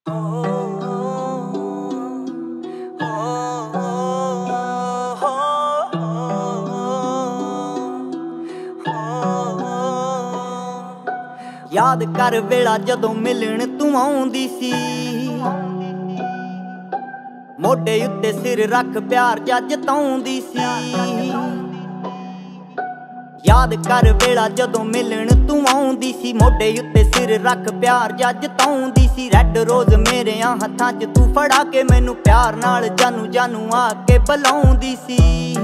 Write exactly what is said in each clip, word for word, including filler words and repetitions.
याद कर वेला जदों मिलण तू आउंदी सी, मोढे उत्ते सिर रख प्यार जज जताउंदी सी। याद कर वेला जदों मिलण तू आउंदी सी, मोढे उत्ते सिर रख प्यार जज जताउंदी सी। रैड रोज मेरे हत्थां च तू फड़ा के मैनू प्यार नाल जानू जानू आके बुलाउंदी सी।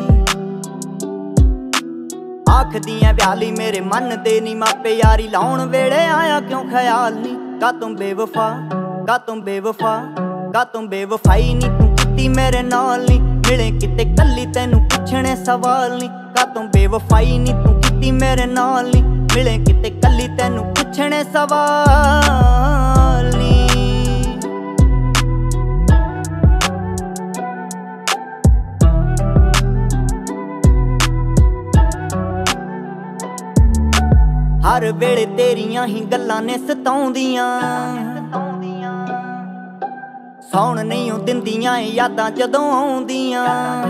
आखदियां ब्याली मेरे मन दे नी मापे, यारी लाउण वेले आया क्यों ख्याल नी। का तुम बेवफा का तुम बेवफा का तुम बेवफाई नी तू कीती मेरे नाल नी। मिले किते कल्ली तैनू पुछणे सवाल नी। का तुम बेवफाई नी तू कीती मेरे नाल नी। मिले किते कल्ली तैनू पुछणे सवाल नी। हर वेले तेरियां ही गल्लां ने सताउंदियां, सौण नहीं दिंदियां यादां जदों आउंदियां।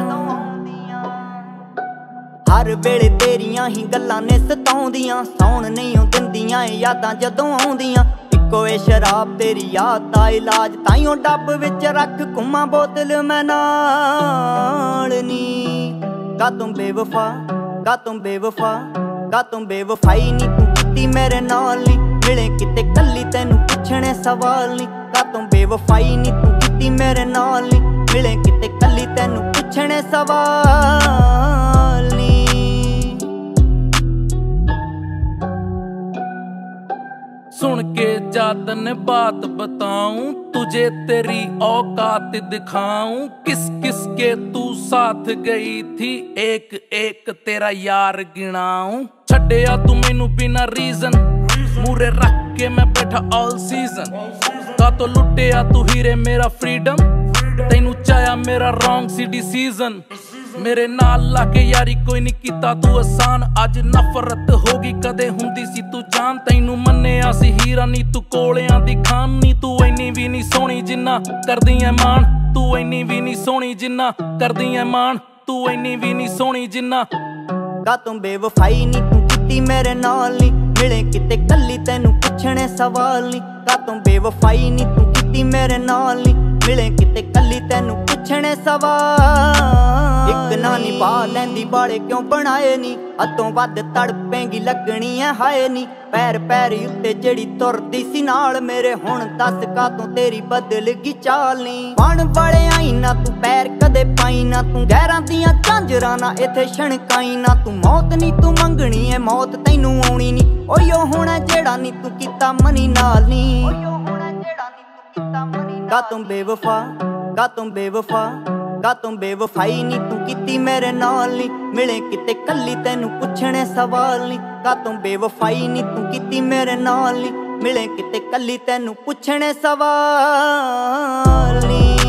हर वेले तेरियां ही गल्लां ने सताउंदियां, सौण नहीं दिंदियां यादां जदों आउंदियां। इक्को ए शराब तेरी याद दा इलाज, ताइयों डब विच रख घुमा बोतल मैं नाल नी। का तुम बेवफा का तुम बेवफा का तुम बेवफाई नी तू कीती मेरे नाल नी। मिले किते कल्ली तैनू पुछणे सवाल नी। का तुम बेवफाई नी तू कीती मेरे नाल नी। मिले किते कल्ली तैनू पुछणे सवाल नी। सुन के जातन बात बताऊं, तुझे तेरी औकात दिखाऊं। किस किस के तू साथ गई थी, एक एक तेरा यार गिनाऊं। छड्डिया तू मैनू बिना रीजन, मूरे रख के मैं बैठा ऑल सीजन। का तो लुटिया तू हीरे मेरा फ्रीडम, तैनू चाया मेरा रॉन्ग सी डिसीजन। मेरे नाल लाके यारी कोई नहीं कीता तू आसान, अज नफरत होगी कदे हुंदी सी तू जान। तैनू मन्निया सी हीरा नी तू कोलियां दी खान नी। तू इन्नी भी नहीं सोहनी जिन्ना करदी ऐ मान, तू इन्नी भी नहीं सोहनी जिन्ना करदी ऐ मान, तू इन्नी भी नहीं सोहनी जिन्ना। का तुम बेवफाई नी तू कीती मेरे नाल नी। मिले किते कल्ली तैनू पुछणे सवाल नी। का तुम बेवफाई नी तू कीती मेरे नाल नी। मिले किते कल्ली तैनू पुछणे सवाल। इक ना निभा लैंदी बाड़े क्यों बनाए नी, अतों वध तड़पेंगी लगनी है हाए नी। पैर पैर उत्ते जेड़ी तुरदी सी नाल मेरे, हुण दस का तू तेरी बदल गी चाल नी। बन बड़े आई ना तू पैर कदे पाई ना, तू गैरां दियां झांजरां ना इत्थे छणकाई ना। तू मौत नी तू मंगनी है मौत तैनू आउणी नी। ओयो होना जेड़ा नी तू कीता मनी नाल नी। का तुम बेवफा का तुम बेवफा का तुम बेवफाई नी तू कीती मेरे नाल नी। मिले किते कल्ली तैनू पुछणे सवाल नी। का तुम बेवफाई नी तू कीती मेरे नाल नी। मिले किते कल्ली तैनू पुछणे सवाल नी।